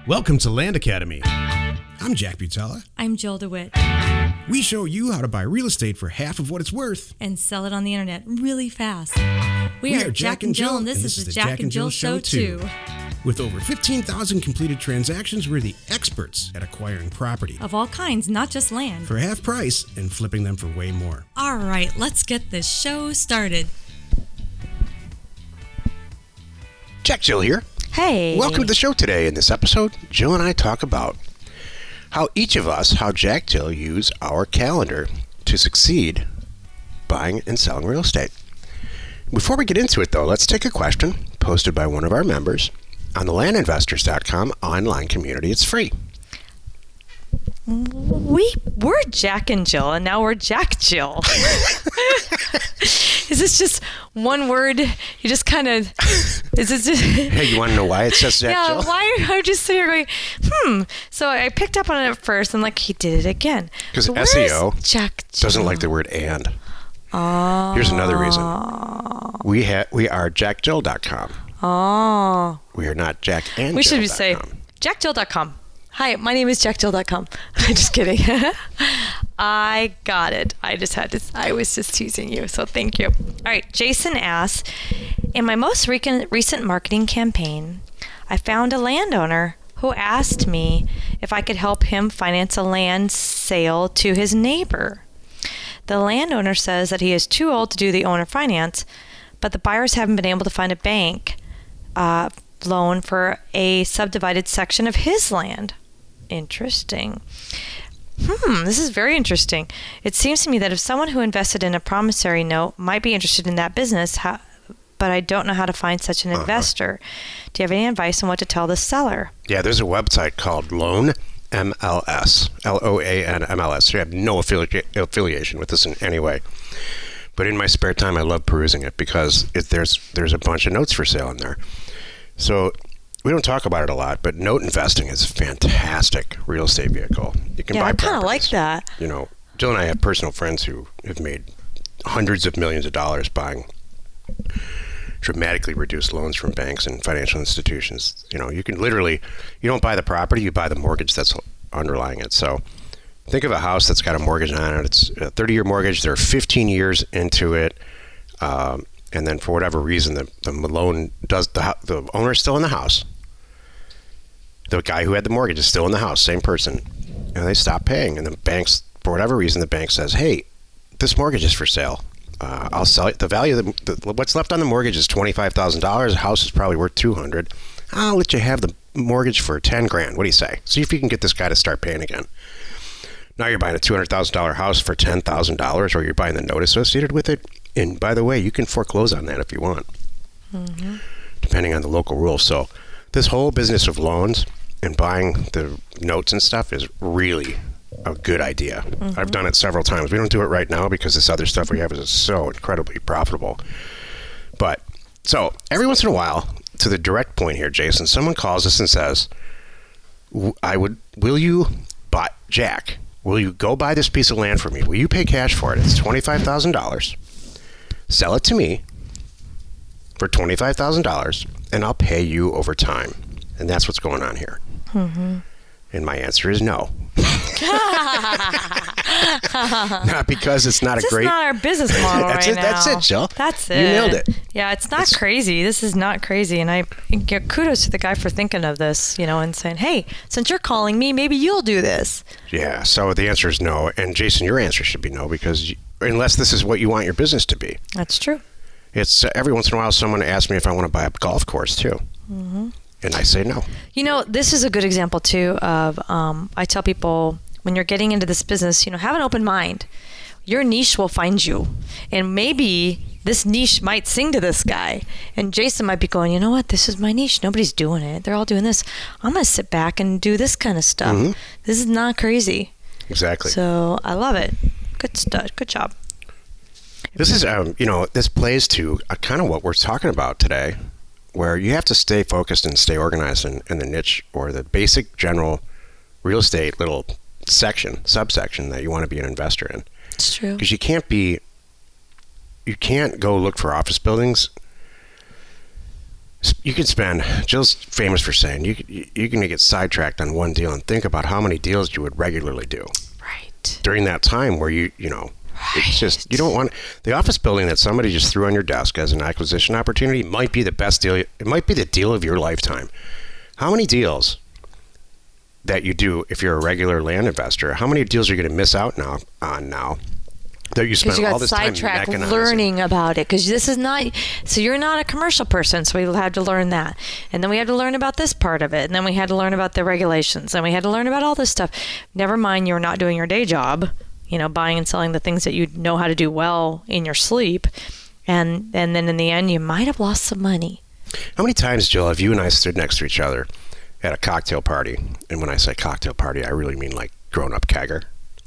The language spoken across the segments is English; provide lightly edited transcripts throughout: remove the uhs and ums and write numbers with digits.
Welcome to Land Academy. I'm Jack Butala. I'm Jill DeWitt. We show you how to buy real estate for half of what it's worth. And sell it on the internet really fast. We are Jack and Jill, and this is the Jack and Jill Show 2. With over 15,000 completed transactions, we're the experts at acquiring property. Of all kinds, not just land. For half price and flipping them for way more. All right, let's get this show started. Jack Jill here. Hey. Welcome to the show today. In this episode, Jill and I talk about how each of us, how Jack Jill use our calendar to succeed buying and selling real estate. Before we get into it, though, let's take a question posted by one of our members on the landinvestors.com online community. It's free. We're Jack and Jill, and now we're Jack Jill. Is this just one word? You just kind of... Is it just... Hey, you want to know why it says Jack Jill? Yeah, why? I'm just sitting here going, So I picked up on it at first, and like, he did it again. Because so SEO Jack Jill? Doesn't like the word and. Here's another reason. We are jackjill.com. Oh. We are not Jack and We Jill. should say jackjill.com. Hi, my name is jackjill.com. I'm just kidding. I got it. I was just teasing you, so thank you. All right, Jason asks, in my most recent marketing campaign, I found a landowner who asked me if I could help him finance a land sale to his neighbor. The landowner says that he is too old to do the owner finance, but the buyers haven't been able to find a bank loan for a subdivided section of his land. Interesting. This is very interesting. It seems to me that if someone who invested in a promissory note might be interested in that business, but I don't know how to find such an investor. Do you have any advice on what to tell the seller? Yeah, there's a website called Loan MLS, Loan MLS. I have no affiliation with this in any way. But in my spare time, I love perusing it because there's a bunch of notes for sale in there. So we don't talk about it a lot, but note investing is a fantastic real estate vehicle. You can buy properties. I kind of like that. You know, Jill and I have personal friends who have made hundreds of millions of dollars buying dramatically reduced loans from banks and financial institutions. You know, you can literally, you don't buy the property, you buy the mortgage that's underlying it. So think of a house that's got a mortgage on it. It's a 30-year mortgage. They're 15 years into it. And then for whatever reason, the loan does, the owner's still in the house. The guy who had the mortgage is still in the house, same person. And they stop paying. And the banks, for whatever reason, the bank says, hey, this mortgage is for sale. I'll sell it. The value of what's left on the mortgage is $25,000. The house is probably worth $200,000. I'll let you have the mortgage for $10,000. What do you say? See if you can get this guy to start paying again. Now you're buying a $200,000 house for $10,000, or you're buying the note associated with it. And by the way, you can foreclose on that if you want, depending on the local rules. So this whole business of loans and buying the notes and stuff is really a good idea. I've done it several times. We don't do it right now because this other stuff we have is so incredibly profitable. But so every once in a while, to the direct point here, Jason, someone calls us and says, will you buy, Jack, will you go buy this piece of land for me? Will you pay cash for it? It's $25,000. Sell it to me for $25,000, and I'll pay you over time. And that's what's going on here. And my answer is no. Not because it's not a great... That's not our business model right now. That's it, Jill. That's it. You nailed it. Yeah, it's not crazy. This is not crazy. And I give kudos to the guy for thinking of this, and saying, hey, since you're calling me, maybe you'll do this. Yeah, so the answer is no. And Jason, your answer should be no, because unless this is what you want your business to be. That's true. It's every once in a while someone asks me if I want to buy a golf course too. And I say no. This is a good example too of, I tell people, when you're getting into this business, have an open mind. Your niche will find you. And maybe this niche might sing to this guy. And Jason might be going, you know what? This is my niche. Nobody's doing it. They're all doing this. I'm going to sit back and do this kind of stuff. This is not crazy. Exactly. So I love it. Good stuff. Good job. This is, this plays to kind of what we're talking about today, where you have to stay focused and stay organized in the niche or the basic general real estate little subsection that you want to be an investor in. It's true. Because you can't go look for office buildings You can spend, Jill's famous for saying, you're going to get sidetracked on one deal and think about how many deals you would regularly do. Right. During that time where you know, it's just, you don't want, the office building that somebody just threw on your desk as an acquisition opportunity might be the best deal. It might be the deal of your lifetime. How many deals that you do if you're a regular land investor, how many deals are you going to miss out on now? That you spend all this time mechanizing. Learning about it, because this is not, so you're not a commercial person, so we had to learn that, and then we had to learn about this part of it, and then we had to learn about the regulations, and we had to learn about all this stuff. Never mind, you're not doing your day job, you know, buying and selling the things that you know how to do well in your sleep, and then in the end you might have lost some money. How many times, Jill, have you and I stood next to each other at a cocktail party? And when I say cocktail party, I really mean like grown-up kegger.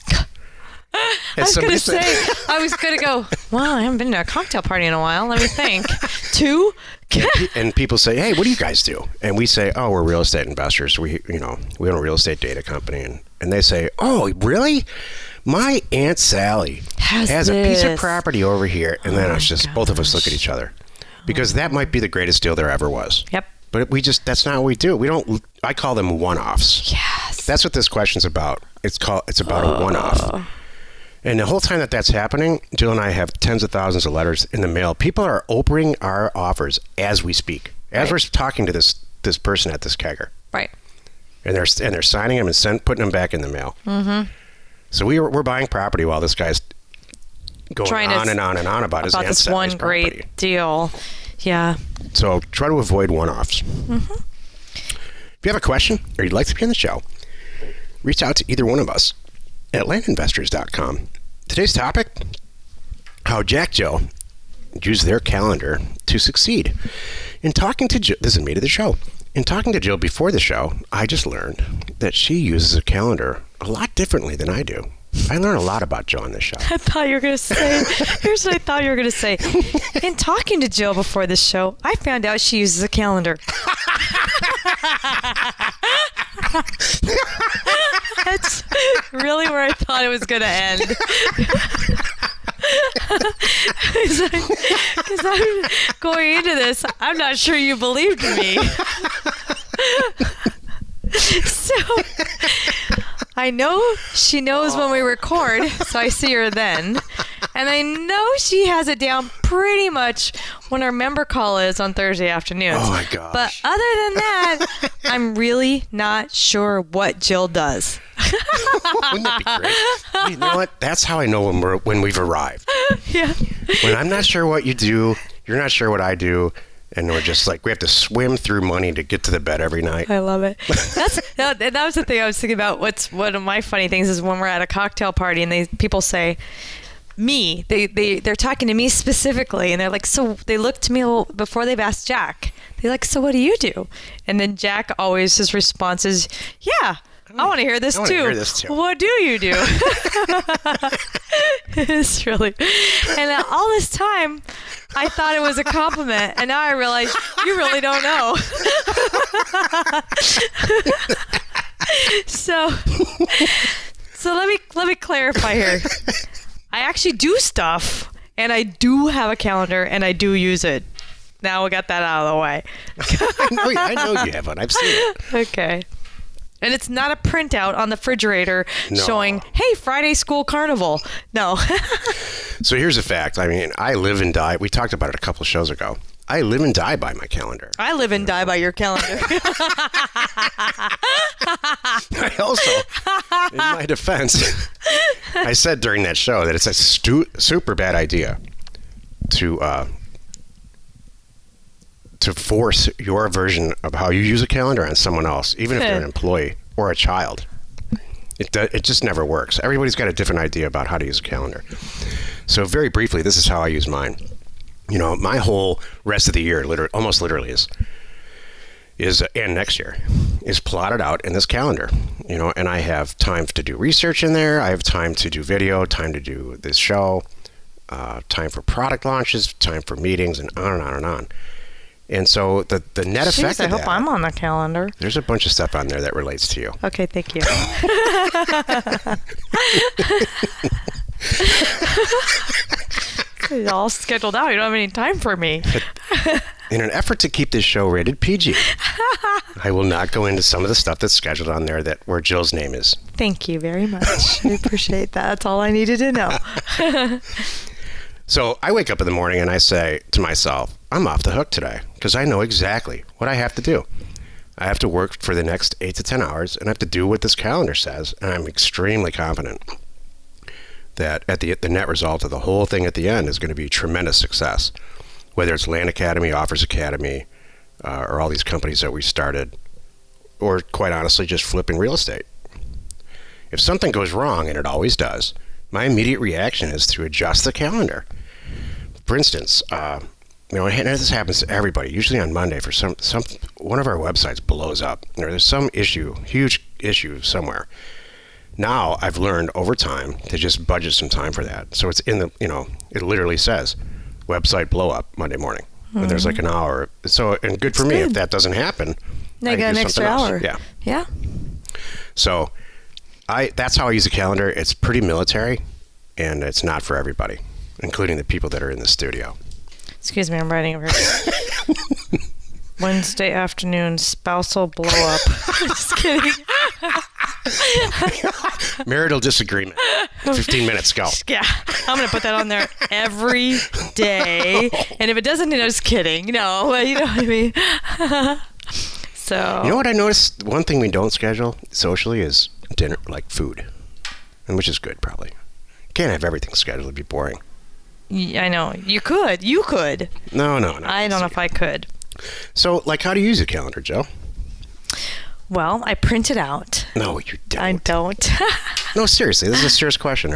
I was going to go, well, I haven't been to a cocktail party in a while. Let me think. 2? And people say, hey, what do you guys do? And we say, oh, we're real estate investors. We own a real estate data company. And they say, oh, really? My Aunt Sally has a piece of property over here. And then it's just both of us look at each other. Because that might be the greatest deal there ever was. Yep. But that's not what we do. I call them one-offs. Yes. That's what this question's about. It's about a one-off. And the whole time that's happening, Jill and I have tens of thousands of letters in the mail. People are opening our offers as we speak, as we're talking to this person at this kegger. Right. And they're signing them and putting them back in the mail. Mm-hmm. So we're buying property while this guy's going on and on and on about his Aunt this Sally's one property. Great deal. Yeah. So try to avoid one-offs. Mm-hmm. If you have a question or you'd like to be on the show, reach out to either one of us at landinvestors.com. Today's topic, how Jack Jill use their calendar to succeed. In talking to Jill, this is me to the show. In talking to Jill before the show, I just learned that she uses a calendar a lot differently than I do. I learn a lot about Jill on this show. I thought you were going to say, here's what I thought you were going to say. In talking to Jill before this show, I found out she uses a calendar. That's really where I thought it was going to end. Because I'm going into this, I'm not sure you believed me. So I know she knows when we record, so I see her then. And I know she has it down pretty much when our member call is on Thursday afternoons. Oh my gosh. But other than that, I'm really not sure what Jill does. Wouldn't that be great? You know what? That's how I know when we've arrived. Yeah. When I'm not sure what you do, you're not sure what I do, and we're just like, we have to swim through money to get to the bed every night. I love it. That was the thing I was thinking about. One of my funny things is when we're at a cocktail party and people say, me, they're talking to me specifically, and they're like, so they look to me before they've asked Jack. They're like, so what do you do? And then Jack always his response is, yeah, I want to hear this too. What do you do? It's really, and all this time, I thought it was a compliment, and now I realize you really don't know. So let me clarify here. I actually do stuff, and I do have a calendar, and I do use it. Now we got that out of the way. I know you have one. I've seen it. Okay. And it's not a printout on the refrigerator showing, hey, Friday school carnival. No. So here's a fact. I mean, I live and die. We talked about it a couple shows ago. I live and die by my calendar. I live and die by your calendar. I also, in my defense, I said during that show that it's a super bad idea to force your version of how you use a calendar on someone else, even if they're an employee or a child. It just never works. Everybody's got a different idea about how to use a calendar. So very briefly, this is how I use mine. You know, my whole rest of the year, almost literally is and next year, is plotted out in this calendar. You know, and I have time to do research in there. I have time to do video, time to do this show, time for product launches, time for meetings, and on and on and on. And so the net effect of that... I hope I'm on the calendar. There's a bunch of stuff on there that relates to you. Okay, thank you. It's all scheduled out. You don't have any time for me. In an effort to keep this show rated PG, I will not go into some of the stuff that's scheduled on there where Jill's name is. Thank you very much. I appreciate that. That's all I needed to know. So I wake up in the morning and I say to myself, I'm off the hook today because I know exactly what I have to do. I have to work for the next 8 to 10 hours and I have to do what this calendar says. And I'm extremely confident that at the net result of the whole thing at the end is going to be tremendous success. Whether it's Land Academy, Offers Academy, or all these companies that we started, or quite honestly, just flipping real estate. If something goes wrong, and it always does, my immediate reaction is to adjust the calendar. For instance, and this happens to everybody. Usually on Monday, for one of our websites blows up, or there's some huge issue somewhere. Now I've learned over time to just budget some time for that. So it's in the, it literally says website blow up Monday morning. And there's like an hour. So, and good for me if that doesn't happen. Now you got an extra hour. Yeah. Yeah. So that's how I use a calendar. It's pretty military, and it's not for everybody, including the people that are in the studio. Excuse me, I'm writing over here. Wednesday afternoon, spousal blow up. Just kidding. Marital disagreement. 15 minutes, go. Yeah, I'm going to put that on there every day. And if it doesn't, I'm just kidding. No, you know what I mean? So. You know what I noticed? One thing we don't schedule socially is dinner, like food. And which is good, probably. Can't have everything scheduled. It'd be boring. Yeah, I know. You could. No. I don't know if I could. So, how do you use a calendar, Joe? Well, I print it out. No, you don't. I don't. No, seriously. This is a serious question.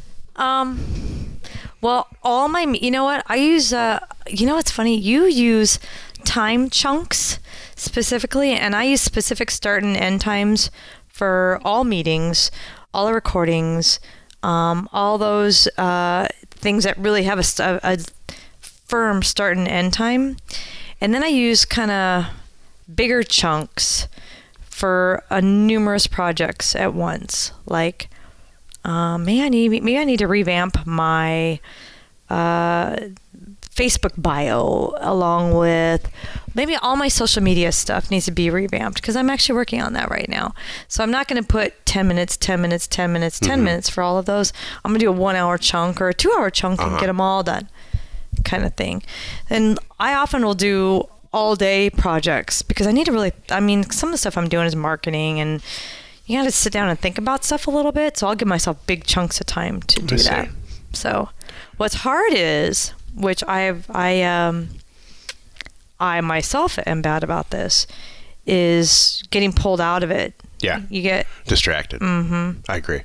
Well, all my, you know what? I use, what's funny? You use time chunks specifically, and I use specific start and end times for all meetings, all the recordings, all those things that really have a firm start and end time. And then I use kind of bigger chunks for numerous projects at once. Like, maybe I need to revamp my Facebook bio, along with maybe all my social media stuff needs to be revamped, because I'm actually working on that right now. So I'm not going to put 10 minutes for all of those. I'm going to do a 1 hour chunk or a 2 hour chunk and get them all done, kind of thing. And I often will do all day projects because I need to some of the stuff I'm doing is marketing, and you got to sit down and think about stuff a little bit. So I'll give myself big chunks of time to do that. So what's hard is, which I myself am bad about this, is getting pulled out of it. Yeah. You get distracted. Mm-hmm. I agree.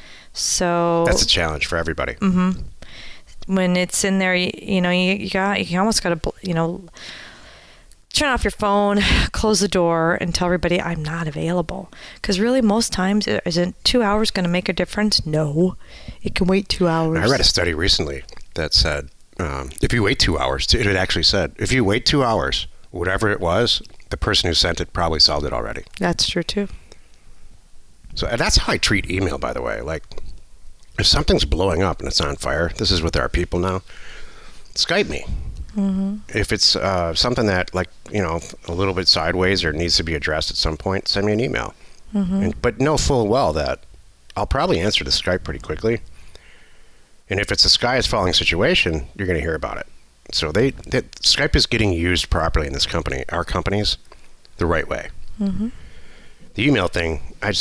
So that's a challenge for everybody. Mm-hmm. When it's in there, you almost got to, turn off your phone, close the door, and tell everybody I'm not available. Because really, most times, isn't 2 hours going to make a difference? No, it can wait 2 hours. I read a study recently that said, if you wait 2 hours, it actually said, if you wait 2 hours, whatever it was, the person who sent it probably solved it already. That's true, too. So that's how I treat email, by the way. Like, if something's blowing up and it's on fire, this is with our people now, Skype me. Mm-hmm. If it's something that, a little bit sideways or needs to be addressed at some point, send me an email. Mm-hmm. But know full well that I'll probably answer the Skype pretty quickly. And if it's a sky is falling situation, you're going to hear about it. So Skype is getting used properly in this company, our companies, the right way. Mm-hmm. The email thing, I've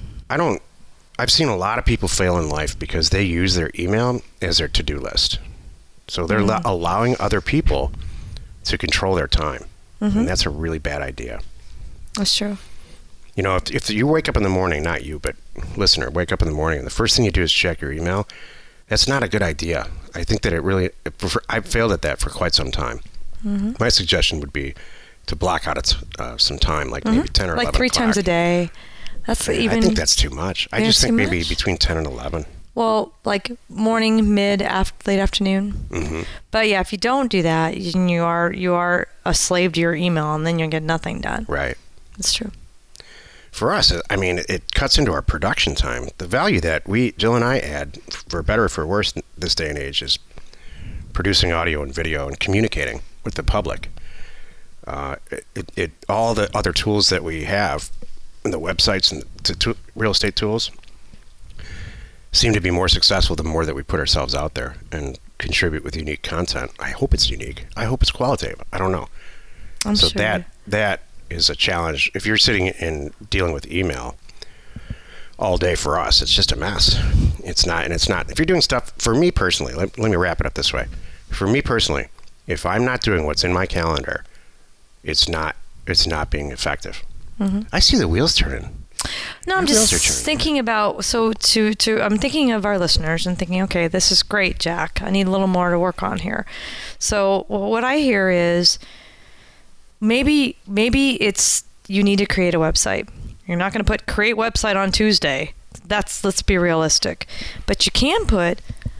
seen a lot of people fail in life because they use their email as their to-do list. So they're allowing other people to control their time. Mm-hmm. And that's a really bad idea. That's true. If you wake up in the morning, not you, but listener, wake up in the morning, and the first thing you do is check your email, that's not a good idea. I think that I've failed at that for quite some time. Mm-hmm. My suggestion would be to block out some time, like maybe 10 or 11 o'clock. Like 3 times a day. I think that's too much. I just think maybe between 10 and 11. Well, like morning, late afternoon. Mm-hmm. But yeah, if you don't do that, you are a slave to your email, and then you'll get nothing done. Right. That's true. For us, it cuts into our production time. The value that Jill and I add, for better or for worse, this day and age, is producing audio and video and communicating with the public. All the other tools that we have, and the websites and real estate tools, seem to be more successful the more that we put ourselves out there and contribute with unique content. I hope it's unique. I hope it's qualitative. I don't know. I'm so sure. that is a challenge. If you're sitting and dealing with email all day, for us, it's just a mess. It's not. If you're doing stuff, for me personally, let me wrap it up this way. For me personally, if I'm not doing what's in my calendar, it's not being effective. Mm-hmm. I see the wheels turning. No, I'm just thinking about, I'm thinking of our listeners and thinking, okay, this is great, Jack. I need a little more to work on here. So what I hear is maybe it's you need to create a website. You're not going to put create website on Tuesday. Let's be realistic. But you can put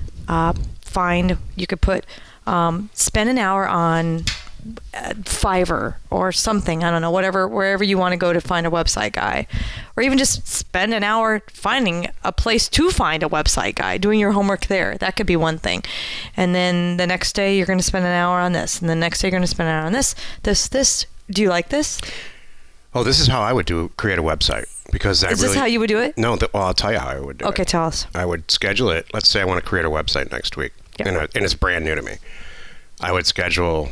spend an hour on Fiverr or something, I don't know, wherever you want to go to find a website guy, or even just spend an hour finding a place to find a website guy, doing your homework there. That could be one thing. And then the next day you're going to spend an hour on this, and the next day you're going to spend an hour on this. Do you like this? Oh, this is how I would create a website, because is this how you would do it? No, I'll tell you how I would do it. Okay, tell us. I would schedule it. Let's say I want to create a website next week, and it's brand new to me. I would schedule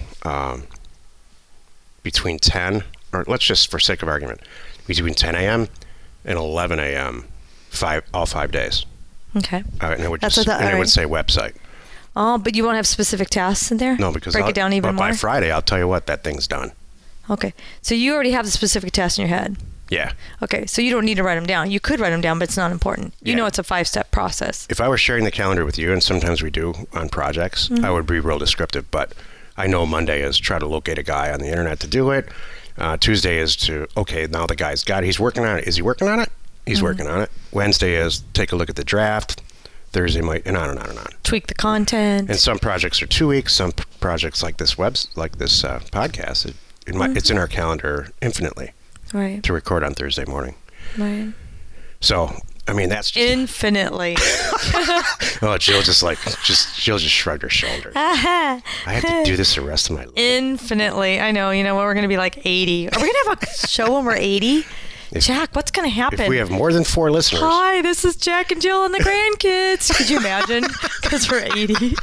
between 10, or let's just, for sake of argument, between 10 a.m. and 11 a.m. all 5 days. Okay. And it would it would say website. Oh, but you won't have specific tasks in there? No, because break it down even more. By Friday, I'll tell you what, that thing's done. Okay. So you already have the specific tasks in your head. Yeah. Okay. So you don't need to write them down. You could write them down, but it's not important. You know it's a 5-step process. If I were sharing the calendar with you, and sometimes we do on projects, I would be real descriptive. But I know Monday is try to locate a guy on the internet to do it. Tuesday is now the guy's got it. He's working on it. Is he working on it? He's working on it. Wednesday is take a look at the draft. Thursday might, and on and on and on. Tweak the content. And some projects are 2 weeks. Some projects like this podcast, it's in our calendar infinitely. Right. To record on Thursday morning. Right. So, I mean, that's just... Infinitely. Oh, Jill just shrugged her shoulders. I have to do this the rest of my life. Infinitely. I know. You know what? We're going to be like 80. Are we going to have a show when we're 80? Jack, what's going to happen? If we have more than 4 listeners. Hi, this is Jack and Jill and the grandkids. Could you imagine? Because we're 80.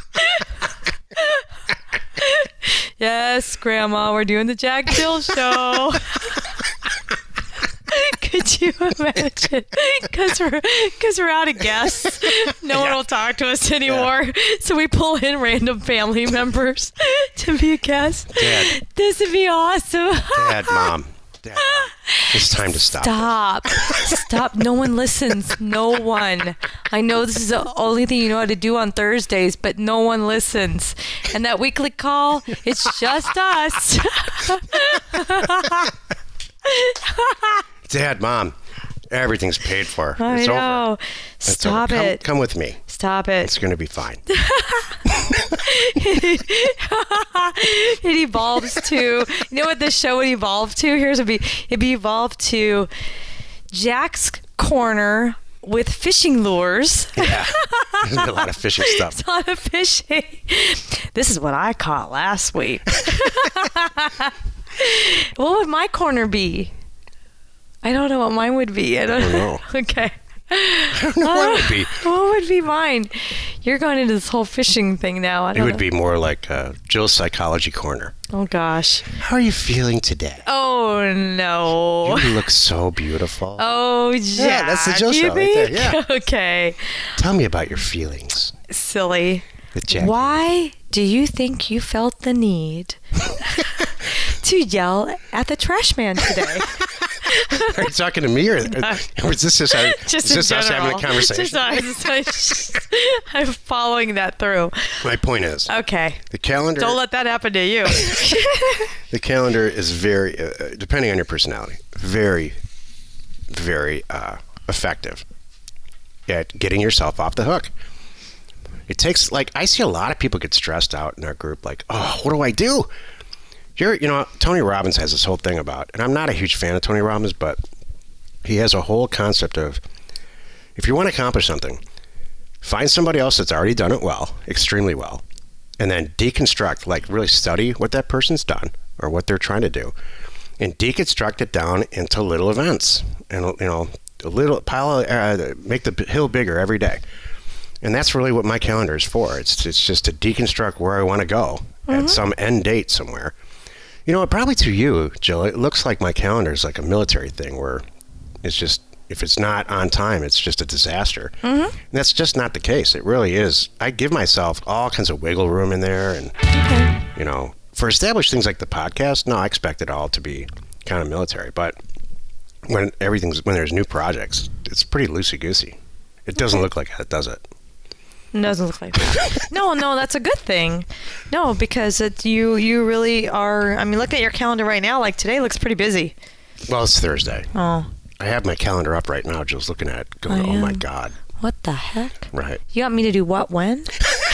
Yes, Grandma, we're doing the Jack and Jill show. Could you imagine? Because we're out of guests. No one will talk to us anymore. Yeah. So we pull in random family members to be a guest. Dad. This would be awesome. Dad, Mom. It's time to stop. Stop. No one listens. No one. I know this is the only thing you know how to do on Thursdays, but no one listens. And that weekly call, it's just us. Dad, Mom, everything's paid for. I know. Over. Stop it. Come with me. Stop it. It's going to be fine. It evolves to, you know what this show would evolve to? It'd be evolved to Jack's Corner with fishing lures. Yeah. There's a lot of fishing stuff. It's a lot of fishing. This is what I caught last week. What would my corner be? I don't know what mine would be. I don't know. Okay. I don't know what it would be. What would be mine? You're going into this whole fishing thing now. It would be more like Jill's Psychology Corner. Oh, gosh. How are you feeling today? Oh, no. You look so beautiful. Oh, Jack. Yeah, that's the Jill show right there. Yeah. Okay. Tell me about your feelings. Silly. With Jack. Why do you think you felt the need to yell at the trash man today? Are you talking to me, or is this us having a conversation? I'm following that through. My point is, okay, the calendar. Don't let that happen to you. The calendar is very, depending on your personality, very, very effective at getting yourself off the hook. It takes, I see a lot of people get stressed out in our group, oh, what do I do? Tony Robbins has this whole thing about, and I'm not a huge fan of Tony Robbins, but he has a whole concept of, if you want to accomplish something, find somebody else that's already done it well, extremely well, and then deconstruct, really study what that person's done or what they're trying to do, and deconstruct it down into little events, and a little make the hill bigger every day. And that's really what my calendar is for. It's just to deconstruct where I want to go at some end date somewhere. Probably to you, Jill, it looks like my calendar is like a military thing where it's just, if it's not on time, it's just a disaster. And that's just not the case. It really is. I give myself all kinds of wiggle room in there. And, for established things like the podcast, no, I expect it all to be kind of military. But when there's new projects, it's pretty loosey-goosey. It doesn't look like that, does it? It doesn't look like that. No, that's a good thing. No, because you really are. I mean, look at your calendar right now. Like today looks pretty busy. Well, it's Thursday. Oh. I have my calendar up right now. Jill's looking at it going, oh my God. What the heck? Right. You want me to do what when?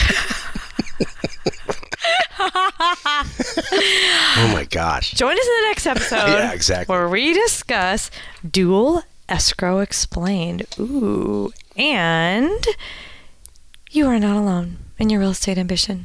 Oh my gosh. Join us in the next episode. Yeah, exactly. Where we discuss dual escrow explained. Ooh. And you are not alone in your real estate ambition.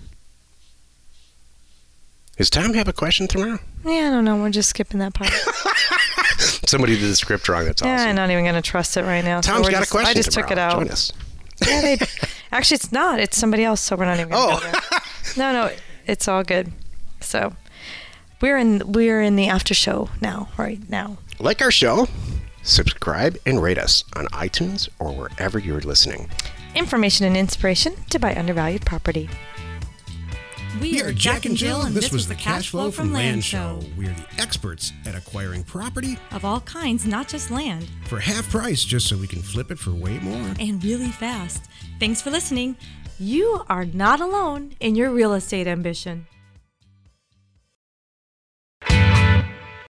Does Tom have a question tomorrow? Yeah, I don't know. We're just skipping that part. Somebody did the script wrong. That's awesome. Yeah, I'm not even going to trust it right now. Tom's got a question. I just tomorrow. took it out. Join us. Yeah, actually, it's not. It's somebody else, so we're not even going to go there. No, it's all good. So we're in the after show now, right now. Like our show, subscribe and rate us on iTunes or wherever you're listening. Information and inspiration to buy undervalued property. We are Jack and Jill, and this was the Cash Flow from Land Show. We're the experts at acquiring property of all kinds, not just land. For half price, just so we can flip it for way more. And really fast. Thanks for listening. You are not alone in your real estate ambition.